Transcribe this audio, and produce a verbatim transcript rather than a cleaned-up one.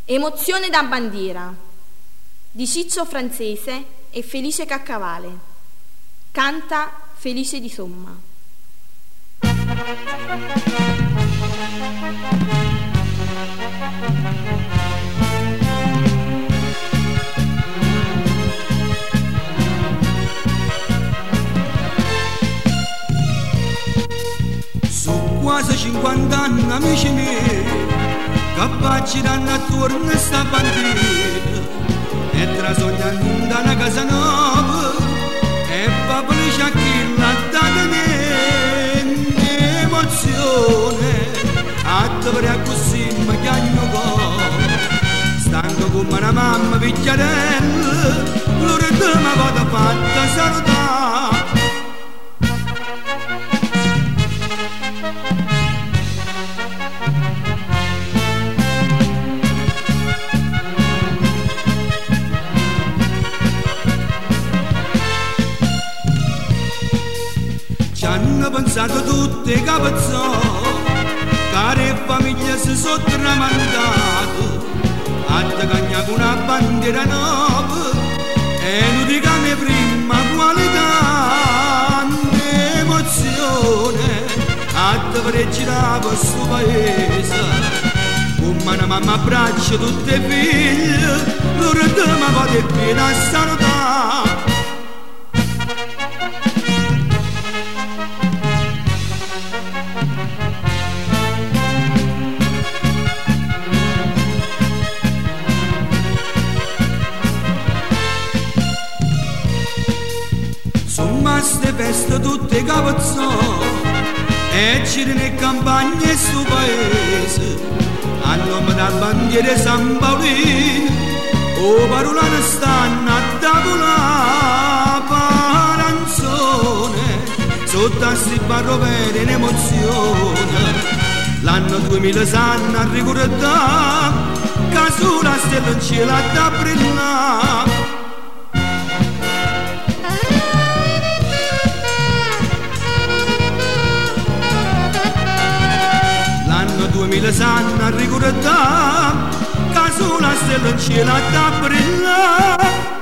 Emozione da bandiera di Ciccio Francese e Felice Caccavale. Canta Felice di Somma. Su quasi cinquanta anni amici miei che facciranno attorno a sta bandiera e tra sognando da una casa nuova e papà c'è chi l'ha data niente emozione a dover così mi chiagno cuore stanco come una mamma picchiarella l'ora di mi vado fatta salutare. Ci hanno pensato tutti i capezzoni, care famiglie si sono tramandate, a cagnare con una bandiera nuova, e non dicame prima qualità, emozione, a dover girare per sto paese, come una mamma abbraccia tutte le figlie, loro di mi vado piena a salutare. Ste feste tutte i capezzoni e girano in campagna e su paese a nome della bandiera San Paolino o parolane stanno a tavola paranzone sotto a sti barrovere in emozione l'anno duemila sanno a ricordare che sulla stella in cielo da brillare. duemila sanno a ricordare che sulla stella in cielo da brillare.